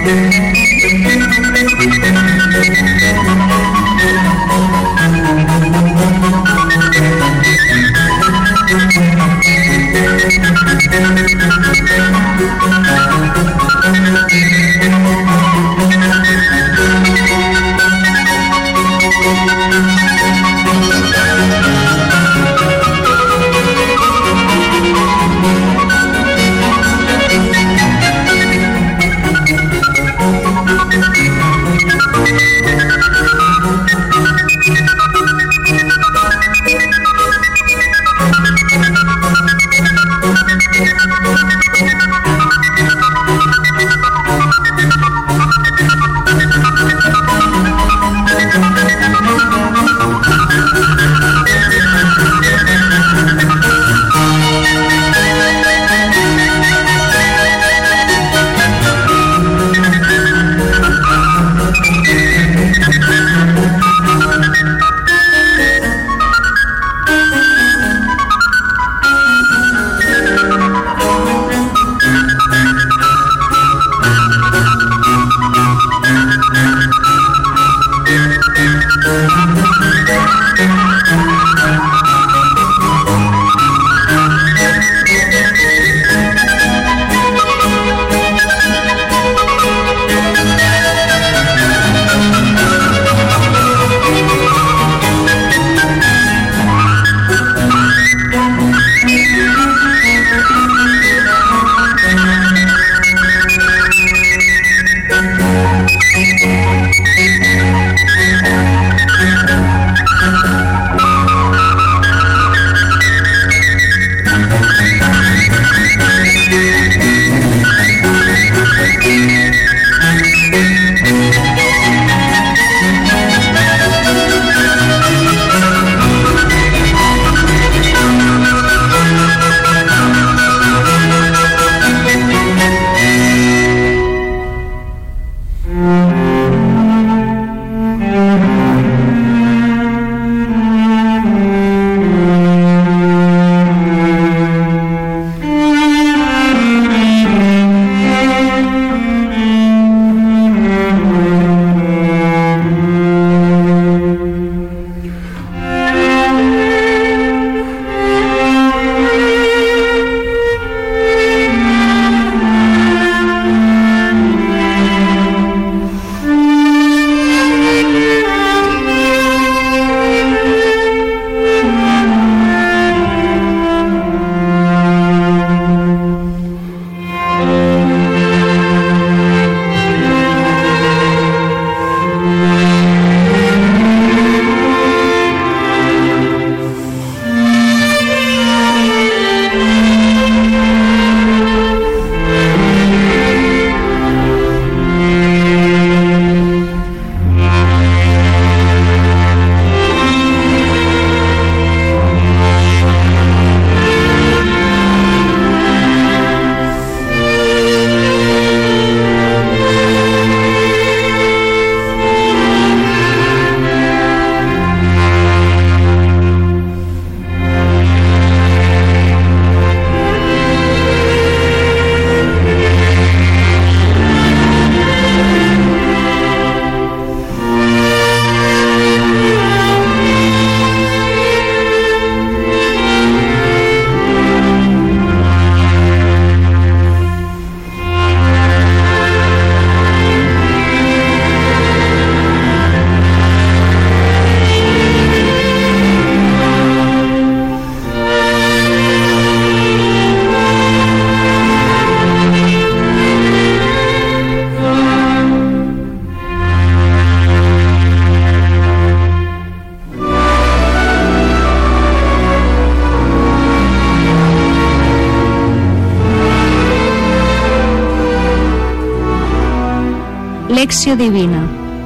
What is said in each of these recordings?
Lecció Divina.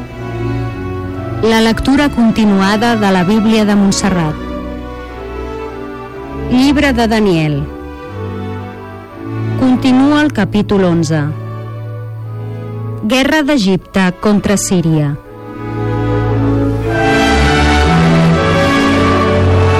La lectura continuada de la Bíblia de Montserrat. Llibre de Daniel. Continua el capítol 11. Guerra d'Egipte contra Síria.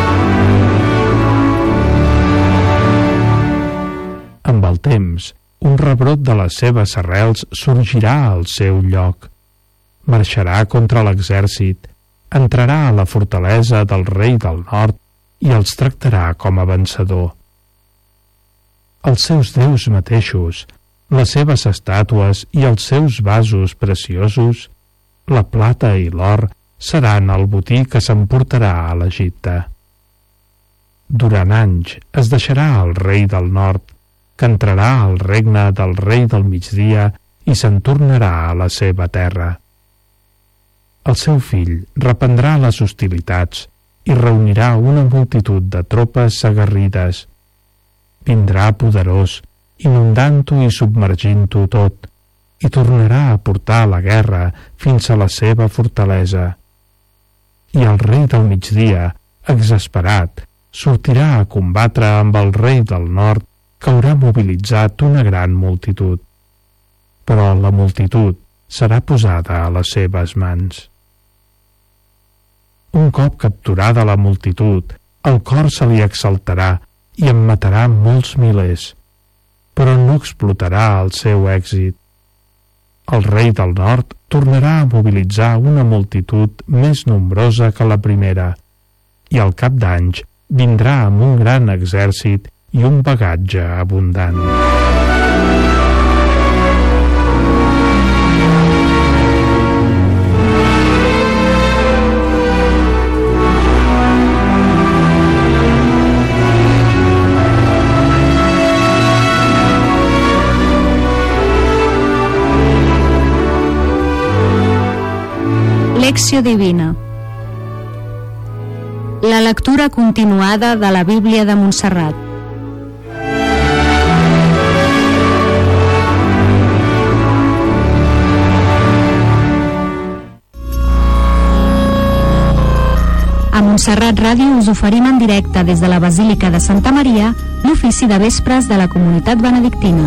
Amb el temps, un rebrot de les seves arrels sorgirà al seu lloc. Marxarà contra l'exèrcit, entrarà a la fortalesa del rei del nord i els tractarà com a vencedor. Els seus déus mateixos, les seves estàtues i els seus vasos preciosos, la plata i l'or, seran el botí que s'emportarà a l'Egipte. Durant anys es deixarà el rei del nord, que entrarà al regne del rei del migdia i se'n tornarà a la seva terra. El seu fill reprendrà les hostilitats i reunirà una multitud de tropes aguerrides. Vindrà poderós, inundant-ho i submergint-ho tot, i tornarà a portar la guerra fins a la seva fortalesa. I el rei del migdia, exasperat, sortirà a combatre amb el rei del nord, que haurà mobilitzat una gran multitud. Però la multitud serà posada a les seves mans. Un cop capturada la multitud, el cor se li exaltarà i en matarà molts milers, però no explotarà el seu èxit. El rei del nord tornarà a mobilitzar una multitud més nombrosa que la primera, i al cap d'anys vindrà amb un gran exèrcit i un bagatge abundant. Lecció Divina. La lectura continuada de la Bíblia de Montserrat. A Montserrat Ràdio us oferim en directe des de la Basílica de Santa Maria l'ofici de vespres de la comunitat benedictina.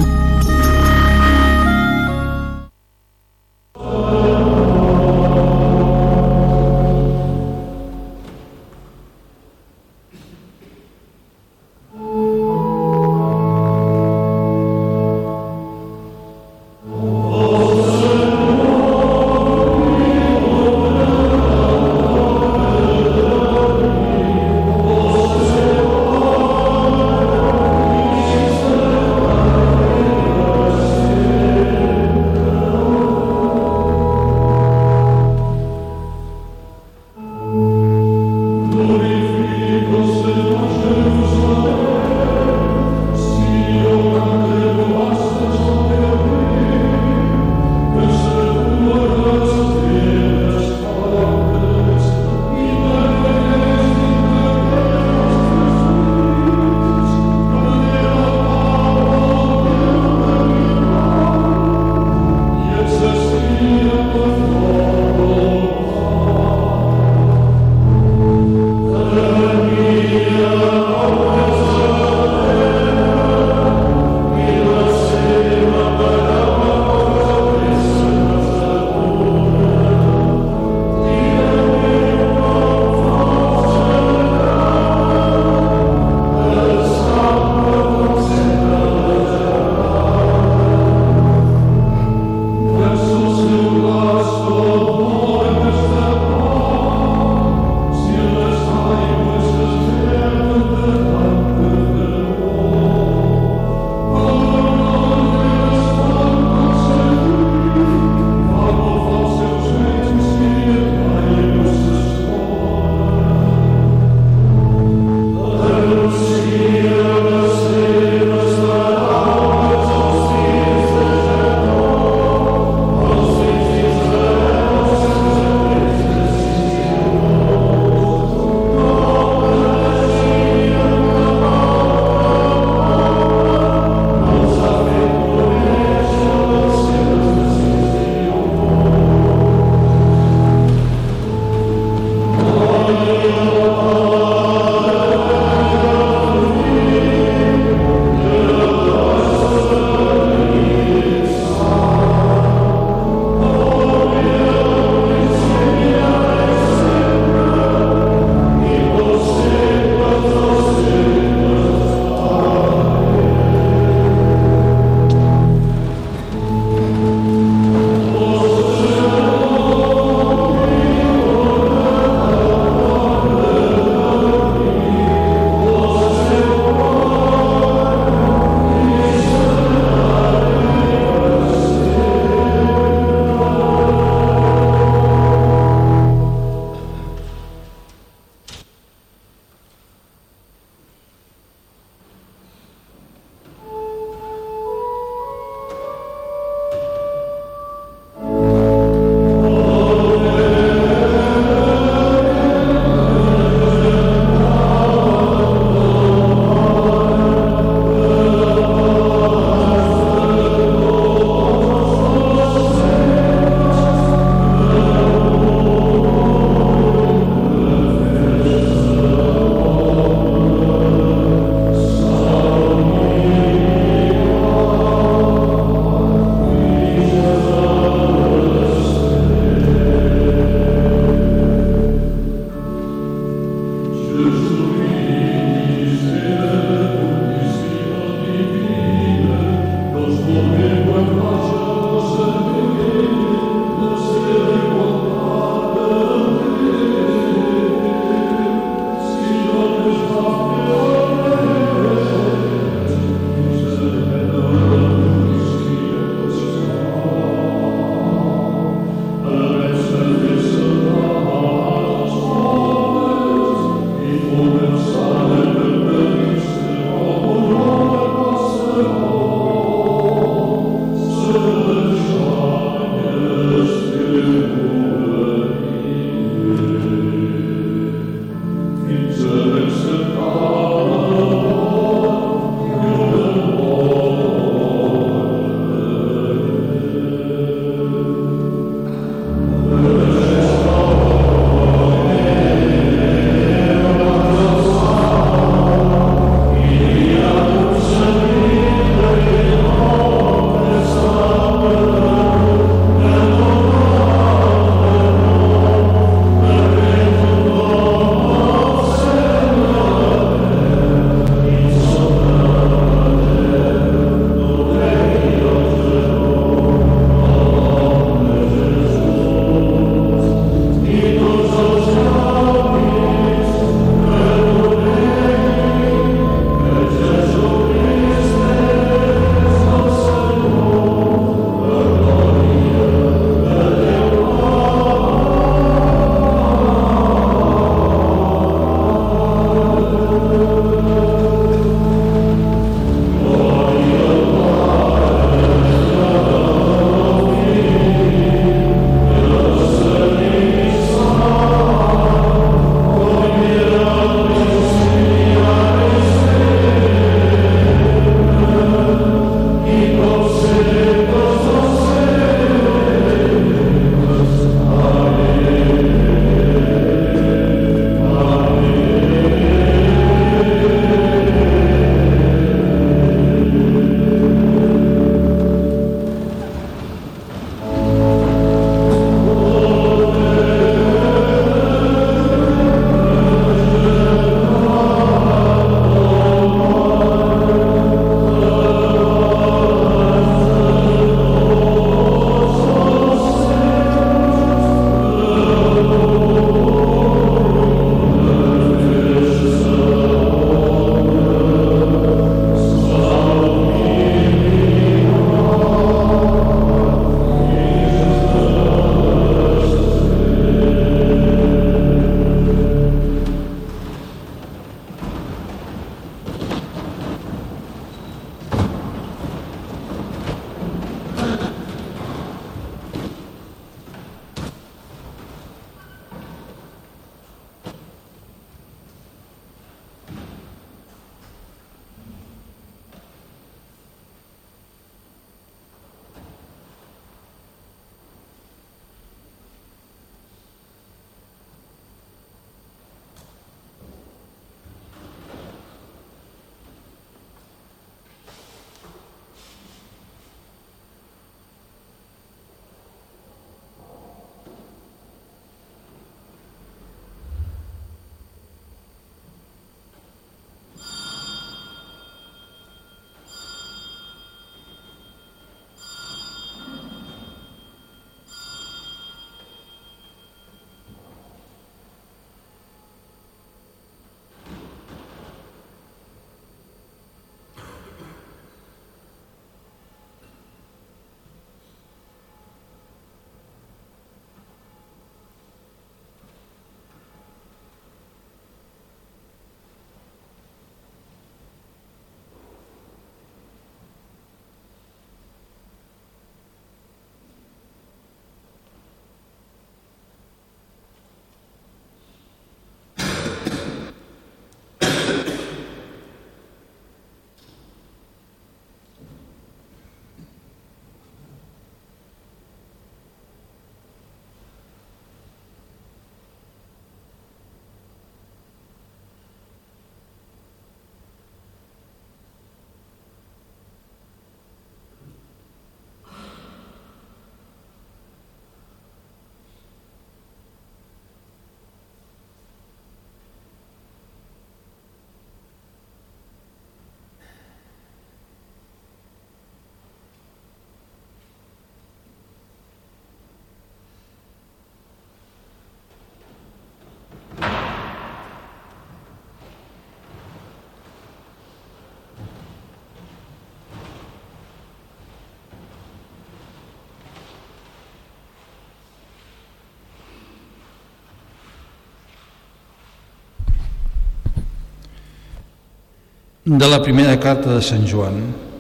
De la primera carta de Sant Joan.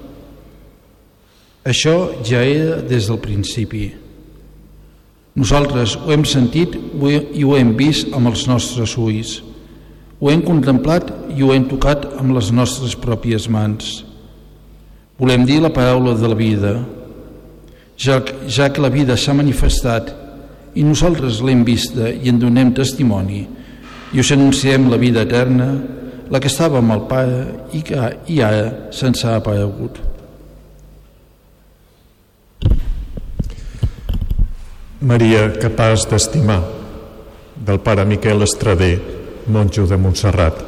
Això ja era des del principi. Nosaltres ho hem sentit i ho hem vist amb els nostres ulls. Ho hem contemplat i ho hem tocat amb les nostres pròpies mans. Volem dir la paraula de la vida, ja que la vida s'ha manifestat i nosaltres l'hem vista i en donem testimoni i us anunciem la vida eterna, la que estava amb el Pare i ara se'ns ha aparegut. Maria, capaç d'estimar, del pare Miquel Estrader, monjo de Montserrat.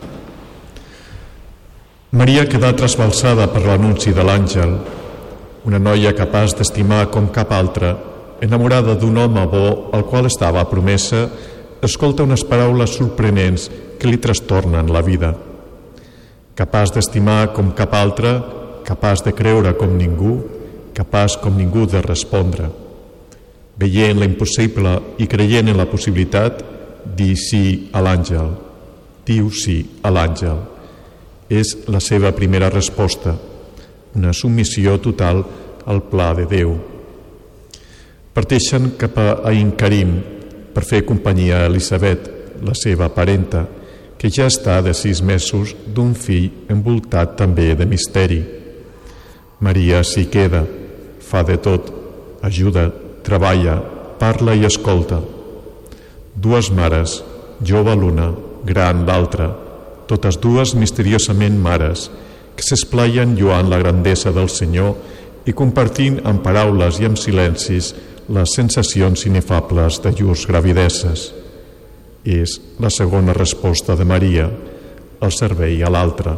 Maria quedà trasbalsada per l'anunci de l'àngel, una noia capaç d'estimar com cap altra, enamorada d'un home bo al qual estava promesa, escolta unes paraules sorprenents que li trastornen la vida. Capaç d'estimar com cap altra, capaç de creure com ningú, capaç com ningú de respondre. Veient l'impossible i creient en la possibilitat, dir sí a l'àngel. Diu sí a l'àngel. És la seva primera resposta, una submissió total al pla de Déu. Parteixen cap a Ain Karim per fer companyia a Elisabet, la seva parenta, que ja està de 6 mesos d'un fill envoltat també de misteri. Maria s'hi queda, fa de tot, ajuda, treballa, parla i escolta. 2 mares, jove l'una, gran l'altra, totes dues misteriosament mares, que s'esplaien lluant la grandesa del Senyor i compartint amb paraules i amb silencis les sensacions inefables de llurs gravideses. És la segona resposta de Maria, el servei a l'altre.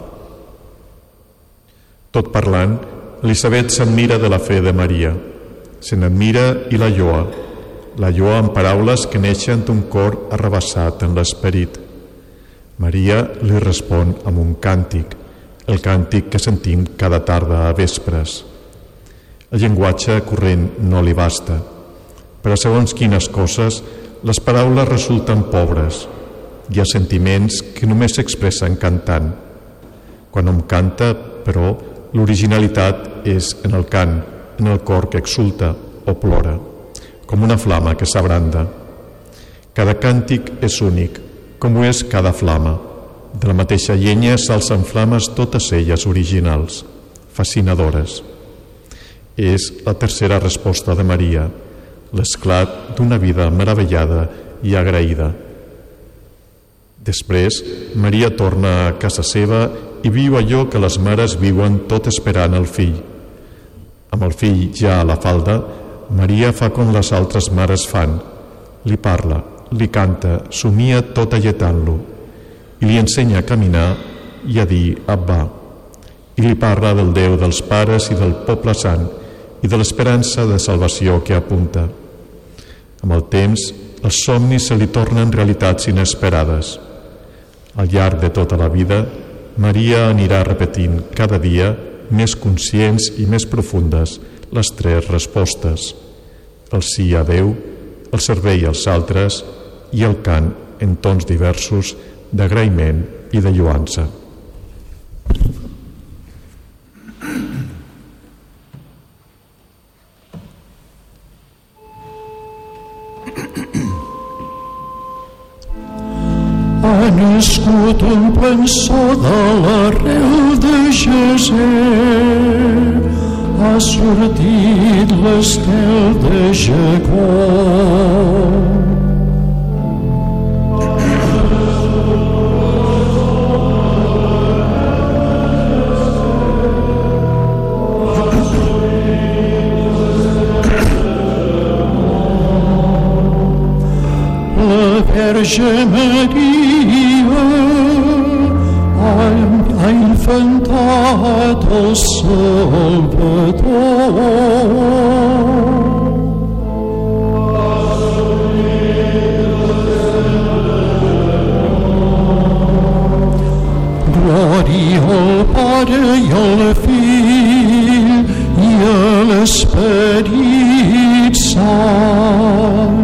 Tot parlant, Elisabet s'admira de la fe de Maria. Se n'admira i la lloa amb paraules que neixen d'un cor arrabassat en l'esperit. Maria li respon amb un càntic, el càntic que sentim cada tarda a vespres. El llenguatge corrent no li basta. Per a segons quines coses, les paraules resulten pobres. Hi ha sentiments que només s'expressen cantant. Quan hom canta, però, l'originalitat és en el cant, en el cor que exulta o plora, com una flama que s'abranda. Cada càntic és únic, com ho és cada flama. De la mateixa llenya s'alcen flames, totes elles originals, fascinadores. És la tercera resposta de Maria, l'esclat d'una vida meravellada i agraïda. Després, Maria torna a casa seva i viu allò que les mares viuen tot esperant el fill. Amb el fill ja a la falda, Maria fa com les altres mares fan. Li parla, li canta, somia tot alletant-lo i li ensenya a caminar i a dir Abba. I li parla del Déu dels pares i del poble sant i de l'esperança de salvació que apunta. Amb el temps, els somnis se li tornen realitats inesperades. Al llarg de tota la vida, Maria anirà repetint cada dia, més conscients i més profundes, les 3 respostes: el sí a Déu, el servei als altres i el cant en tons diversos d'agraïment i de lloança. Ha nascut un pensó de l'arrel de Jesús, ha sortit l'estel de Jacob. La Verge Maria ha infantat el Salvador. Glòria al Pare i al Fill i a l'Esperit Sant.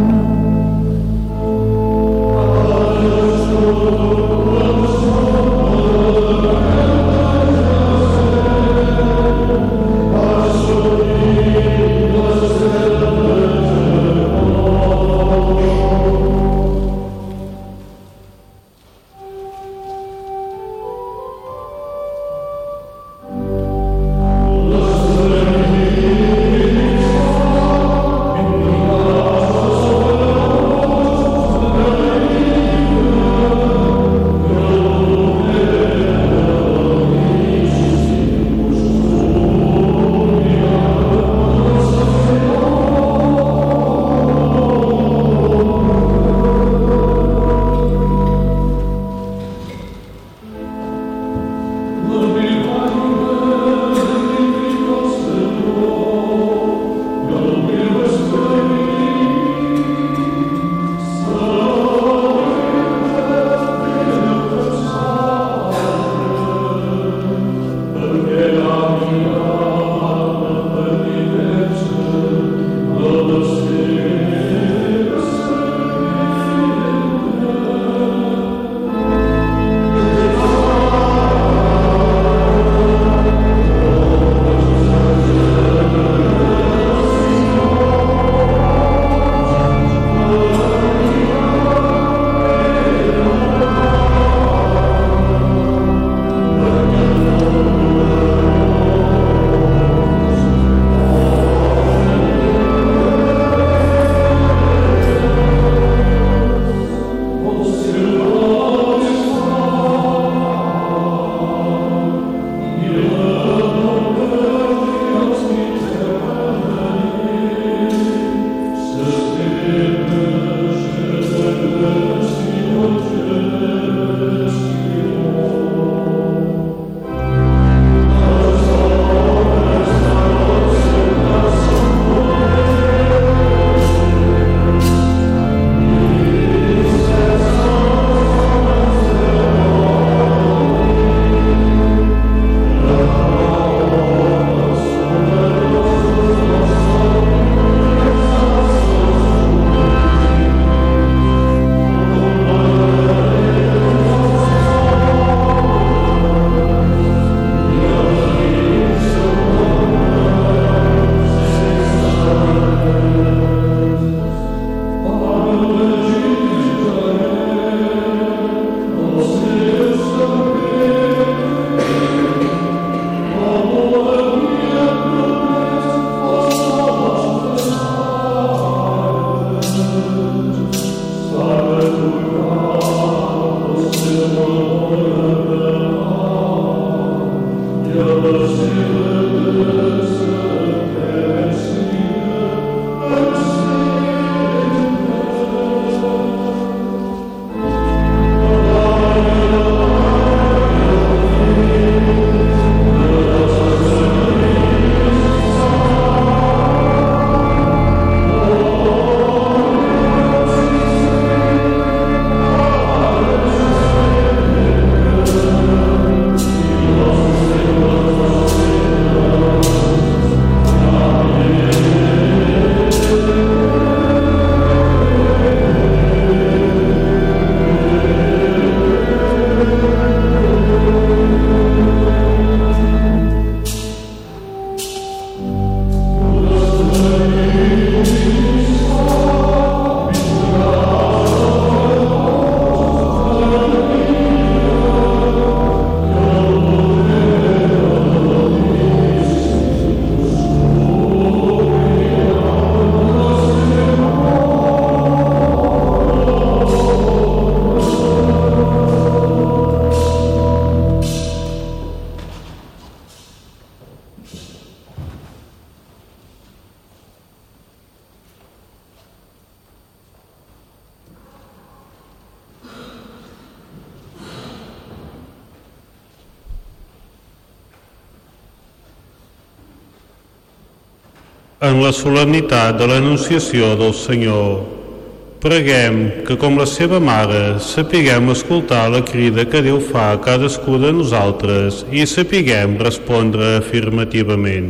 en la solemnitat de l'Anunciació del Senyor. Preguem que, com la seva mare, sapiguem escoltar la crida que Déu fa a cadascú de nosaltres i sapiguem respondre afirmativament.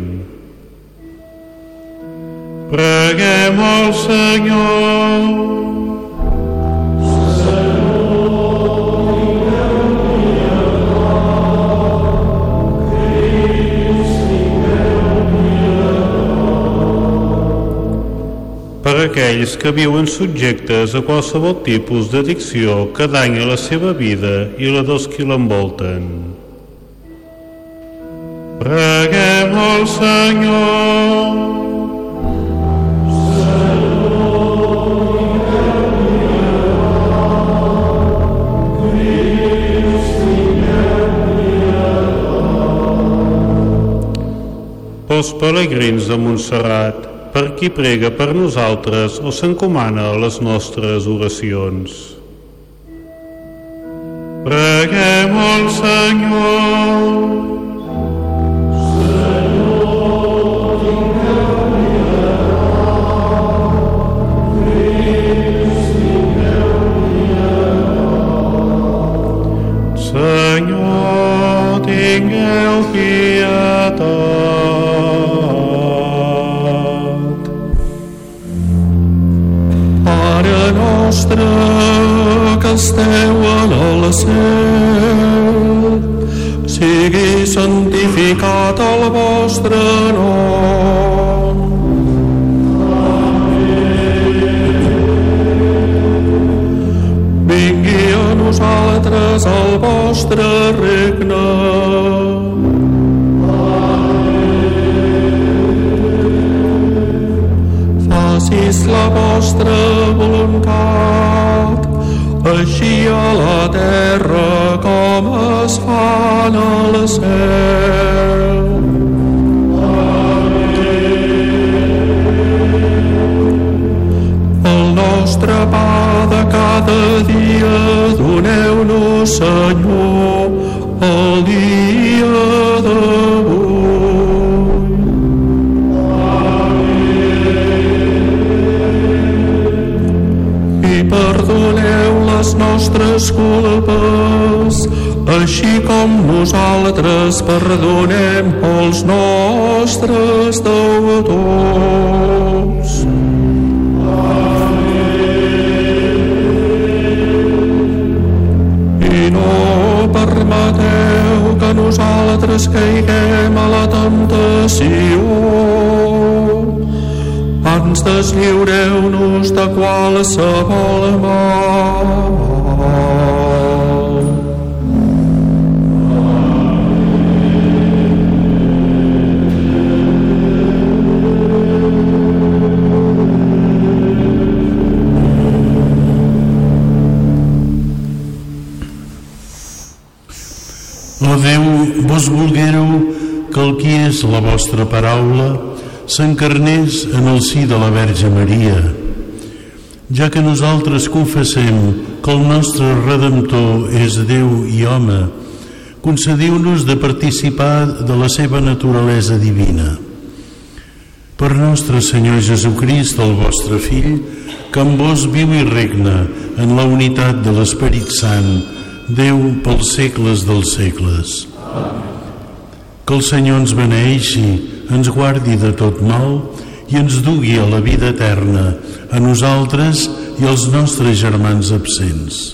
Preguem al Senyor. Per aquells que viuen subjectes a qualsevol tipus d'addicció que danya la seva vida i la dels qui l'envolten. Preguem al Senyor. Pels pelegrins de Montserrat, per qui prega per nosaltres o s'encomana a les nostres oracions. Preguem al Senyor. Senyor, tingueu pietat. Nostre que esteu en el cel, sigui santificat el vostre nom. Vingui a nosaltres el vostre regne. Facis la vostra voluntat, així a la terra com es fa en el cel. El nostre pa de cada dia doneu-nos, Senyor, el dia d'avui. Perdoneu les nostres culpes, així com nosaltres perdonem els nostres deudors. I no permeteu que nosaltres caiguem a la temptació. Ans deslliureu-nos de qualsevol mal. O Déu, vos volguéreu que el qui és la vostra paraula s'encarnés en el si de la Verge Maria. Ja que nosaltres confessem que el nostre Redemptor és Déu i home, concediu-nos de participar de la seva naturalesa divina. Per nostre Senyor Jesucrist, el vostre Fill, que amb vos viu i regna en la unitat de l'Esperit Sant, Déu pels segles dels segles. Que el Senyor ens beneeixi, ens guardi de tot mal i ens dugui a la vida eterna, a nosaltres i als nostres germans absents.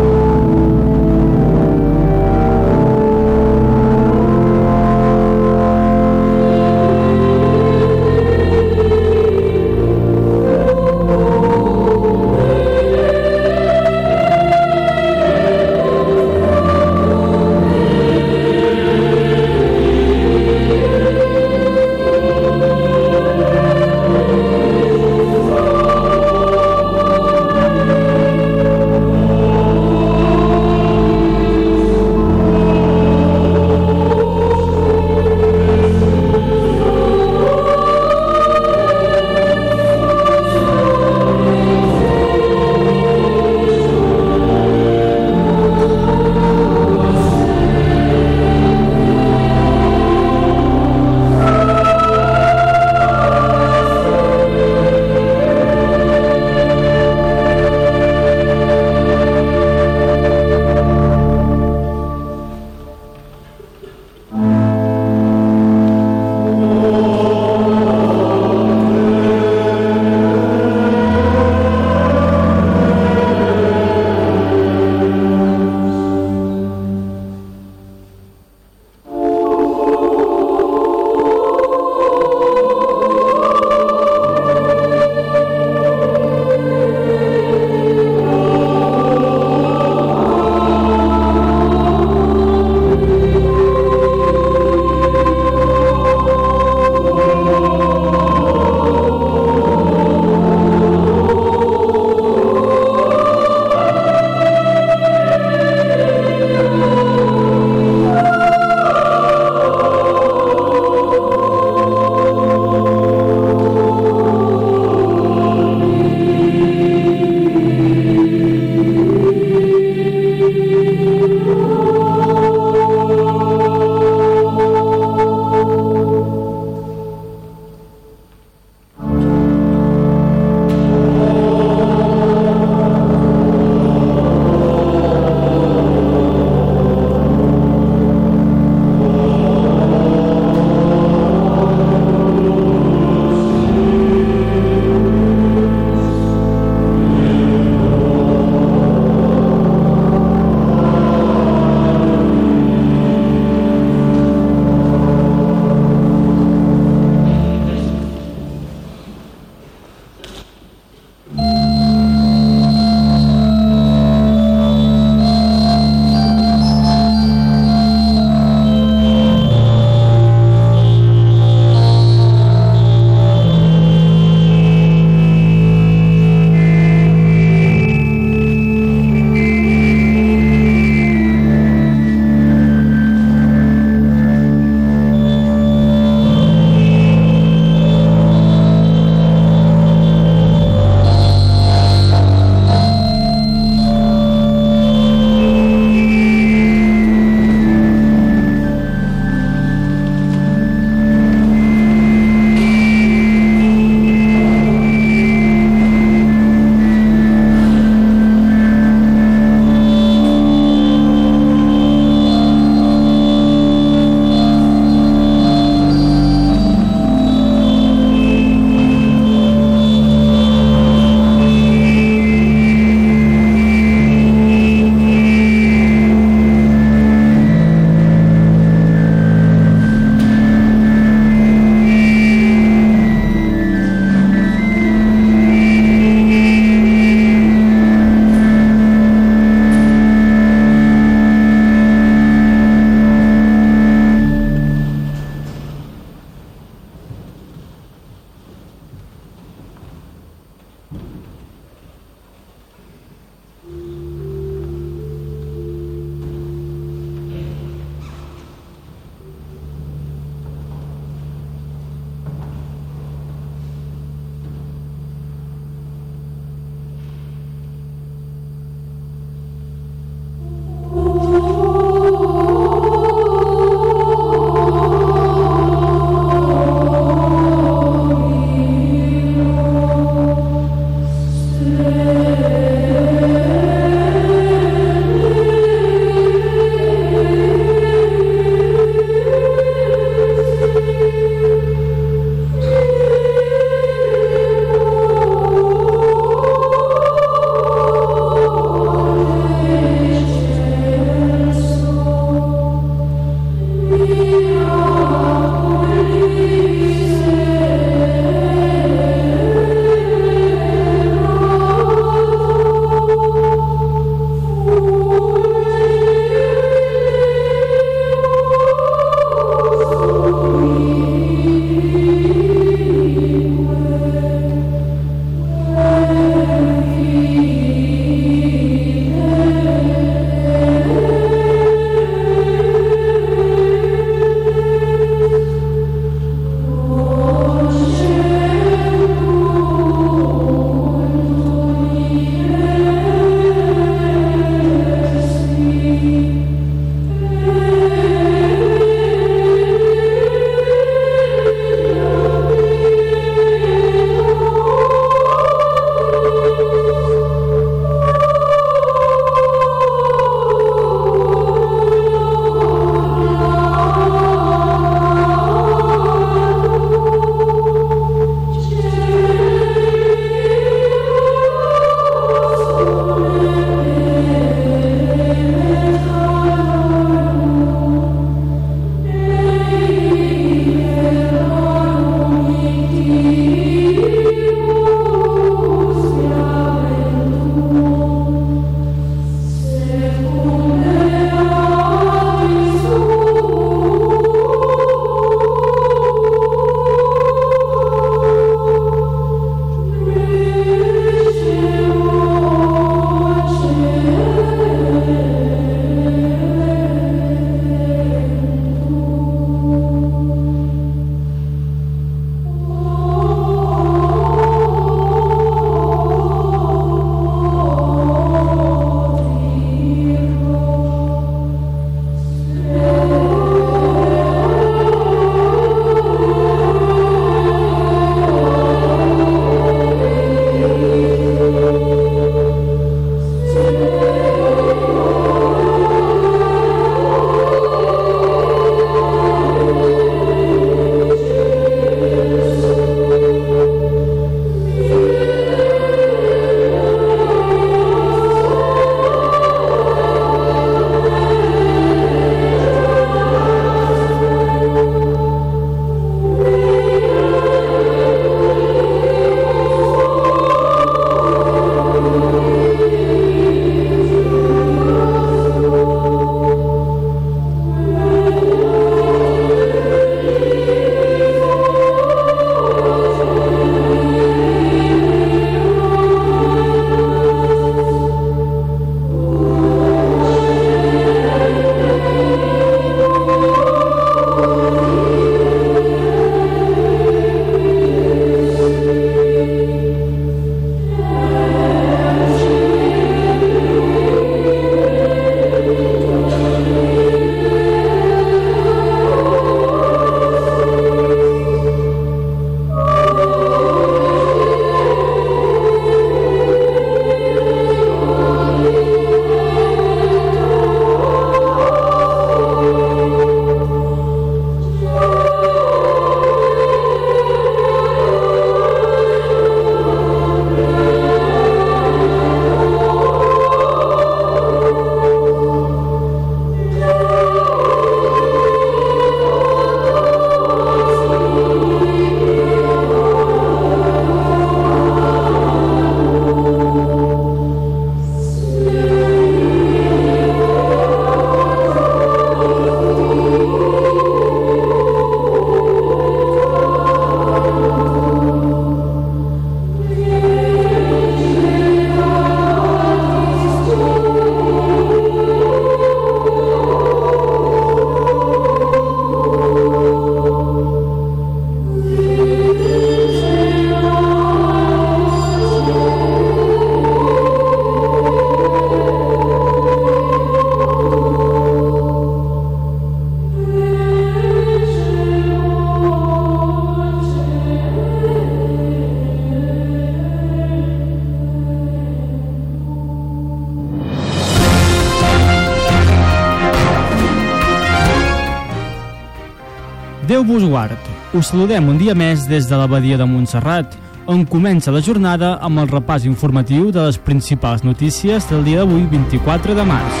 Déu vos guard. Us saludem un dia més des de l'abadia de Montserrat, on comença la jornada amb el repàs informatiu de les principals notícies del dia d'avui, 24 de març.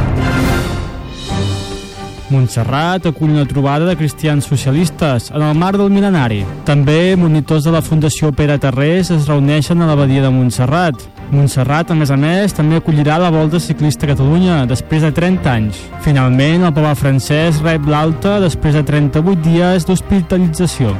Montserrat acull una trobada de cristians socialistes en el marc del mil·lenari. També monitors de la Fundació Pere Tarrés es reuneixen a l'abadia de Montserrat. Montserrat, a més, també acollirà la Volta Ciclista a Catalunya després de 30 anys. Finalment, el papa Francesc rep l'alta després de 38 dies d'hospitalització.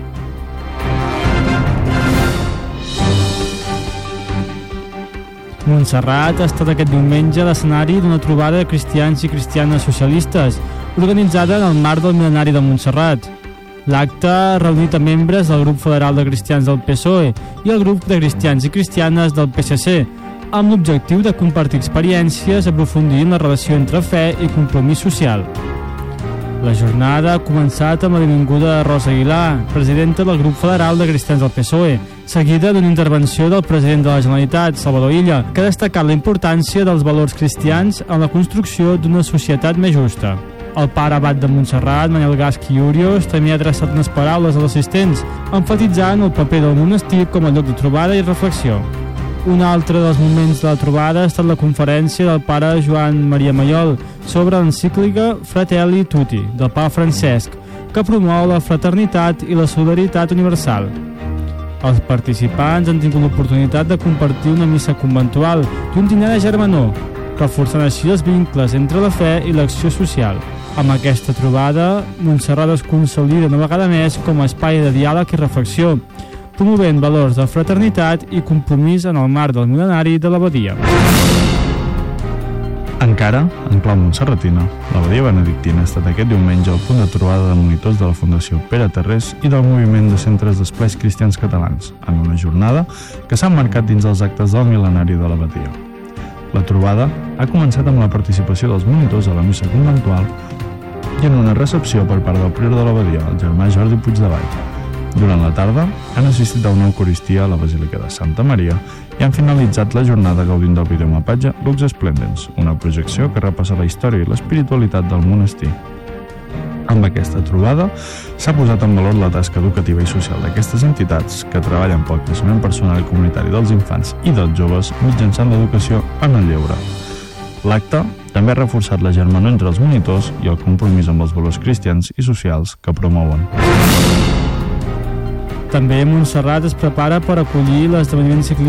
Montserrat ha estat aquest diumenge l'escenari d'una trobada de cristians i cristianes socialistes, organitzada en el marc del mil·lenari de Montserrat. L'acte ha reunit a membres del grup federal de cristians del PSOE i el grup de cristians i cristianes del PSC, amb l'objectiu de compartir experiències aprofundint la relació entre fe i compromís social. La jornada ha començat amb la benvinguda de Rosa Aguilar, presidenta del grup federal de cristians del PSOE, seguida d'una intervenció del president de la Generalitat, Salvador Illa, que ha destacat la importància dels valors cristians en la construcció d'una societat més justa. El pare abat de Montserrat, Manel Gasqui i Urios, també ha adreçat unes paraules als assistents, enfatitzant el paper del monestir com a lloc de trobada i reflexió. Un altre dels moments de la trobada ha estat la conferència del pare Joan Maria Maiol sobre l'encíclica Fratelli Tutti, del papa Francesc, que promou la fraternitat i la solidaritat universal. Els participants han tingut l'oportunitat de compartir una missa conventual i un dinar de germanor, reforçant així els vincles entre la fe i l'acció social. Amb aquesta trobada, Montserrat es consolida una vegada més com a espai de diàleg i reflexió, promovent valors de fraternitat i compromís en el marc del mil·lenari de l'abadia. Encara, en clau montserratina, l'abadia benedictina ha estat aquest diumenge el punt de trobada de monitors de la Fundació Pere Tarrés i del moviment de centres d'esplais cristians catalans, en una jornada que s'ha marcat dins els actes del mil·lenari de l'abadia. La trobada ha començat amb la participació dels monitors a la missa conventual i en una recepció per part del prior de l'abadia, el germà Jordi Puigdevall. Durant la tarda han assistit a una eucaristia a la Basílica de Santa Maria i han finalitzat la jornada gaudint del videomapatge Lux Splendens, una projecció que repassa la història i l'espiritualitat del monestir. Amb aquesta trobada s'ha posat en valor la tasca educativa i social d'aquestes entitats que treballen pel creixement personal i comunitari dels infants i dels joves mitjançant l'educació en el lleure. L'acte també ha reforçat la germanor entre els monitors i el compromís amb els valors cristians i socials que promouen. També Montserrat es prepara per acollir l'esdeveniment ciclista